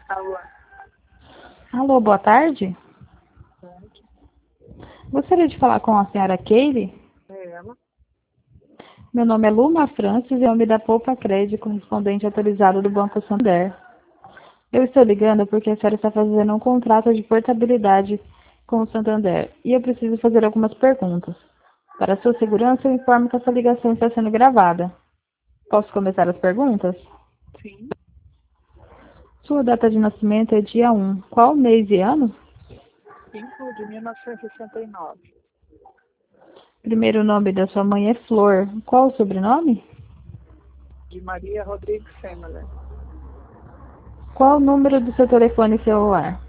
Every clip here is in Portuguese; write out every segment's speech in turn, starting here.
Alô, Alô, boa tarde. Gostaria de falar com a senhora Keile. é ela? Meu nome é Luma Francis e eu me da Poupa Crédito, correspondente autorizado do Banco Santander. Eu estou ligando porque a senhora está fazendo um contrato de portabilidade com o Santander e eu preciso fazer algumas perguntas. Para sua segurança, eu informo que essa ligação está sendo gravada. Posso começar as perguntas? Sim, Sua data de nascimento é dia 1. Qual mês e ano? 5 de 1969. Primeiro nome da sua mãe é Flor. Qual o sobrenome? De Maria Rodrigues Semler. Qual o número do seu telefone celular?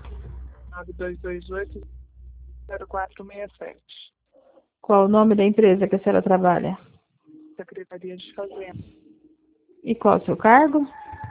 9228-0467. Qual o nome da empresa que a senhora trabalha? Secretaria de Fazenda. E qual o seu cargo?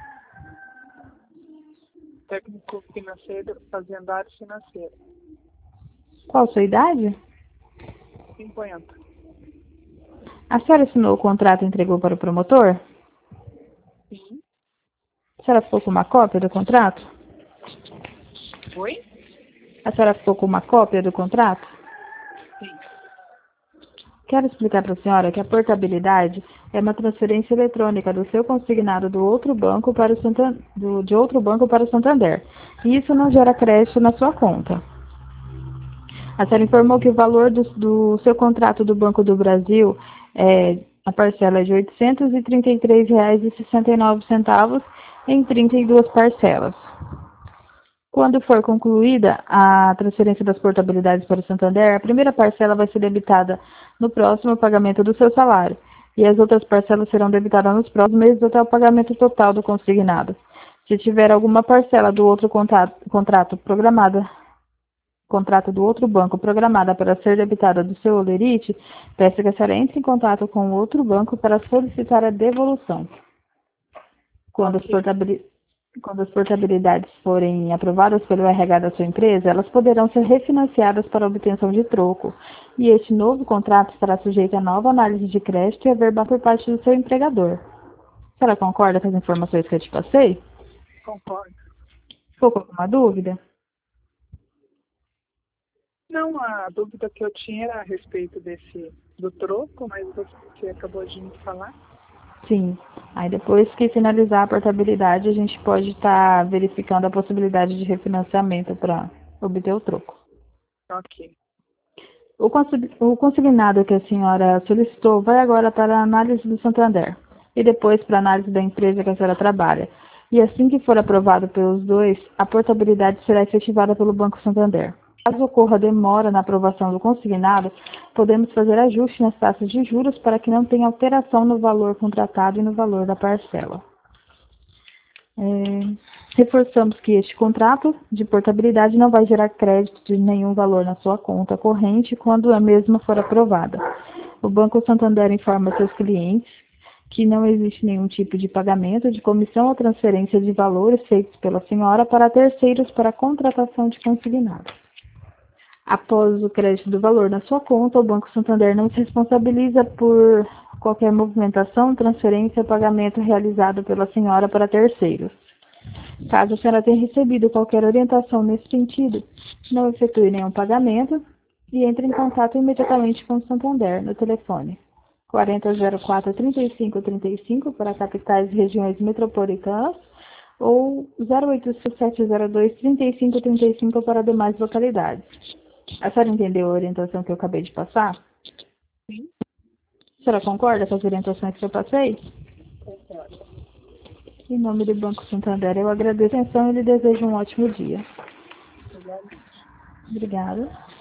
Técnico financeiro, fazendário financeiro. Qual a sua idade? 50. A senhora assinou o contrato e entregou para o promotor? Sim. A senhora ficou com uma cópia do contrato? Oi? A senhora ficou com uma cópia do contrato? Sim. Quero explicar para a senhora que a portabilidade é uma transferência eletrônica do seu consignado do outro banco para o de outro banco para o Santander. E isso não gera crédito na sua conta. A senhora informou que o valor do seu contrato do Banco do Brasil, a parcela é de R$ 833,69 em 32 parcelas. Quando for concluída a transferência das portabilidades para o Santander, a primeira parcela vai ser debitada no próximo pagamento do seu salário e as outras parcelas serão debitadas nos próximos meses até o pagamento total do consignado. Se tiver alguma parcela do outro contrato do outro banco programada para ser debitada do seu holerite, peço que a senhora entre em contato com o outro banco para solicitar a devolução. Quando Ok. quando as portabilidades forem aprovadas pelo RH da sua empresa, elas poderão ser refinanciadas para obtenção de troco, e este novo contrato estará sujeito a nova análise de crédito e a verbal por parte do seu empregador. A senhora concorda com as informações que eu te passei? Concordo. Ficou com alguma dúvida? Não, a dúvida que eu tinha era a respeito do troco, mas você acabou de me falar. Sim. Aí depois que finalizar a portabilidade, a gente pode estar verificando a possibilidade de refinanciamento para obter o troco. Ok. O consignado que a senhora solicitou vai agora para a análise do Santander e depois para a análise da empresa que a senhora trabalha. E assim que for aprovado pelos dois, a portabilidade será efetivada pelo Banco Santander. Caso ocorra demora na aprovação do consignado, podemos fazer ajuste nas taxas de juros para que não tenha alteração no valor contratado e no valor da parcela. Reforçamos que este contrato de portabilidade não vai gerar crédito de nenhum valor na sua conta corrente quando a mesma for aprovada. O Banco Santander informa seus clientes que não existe nenhum tipo de pagamento de comissão ou transferência de valores feitos pela senhora para terceiros para contratação de consignado. Após o crédito do valor na sua conta, o Banco Santander não se responsabiliza por qualquer movimentação, transferência ou pagamento realizado pela senhora para terceiros. Caso a senhora tenha recebido qualquer orientação nesse sentido, não efetue nenhum pagamento e entre em contato imediatamente com o Santander no telefone 4004-3535 para capitais e regiões metropolitanas ou 0800-702-3535 para demais localidades. A senhora entendeu a orientação que eu acabei de passar? Sim, A senhora concorda com as orientações que eu passei? concordo. Em nome do Banco Santander, eu agradeço a atenção e lhe desejo um ótimo dia. Igualmente. Obrigada.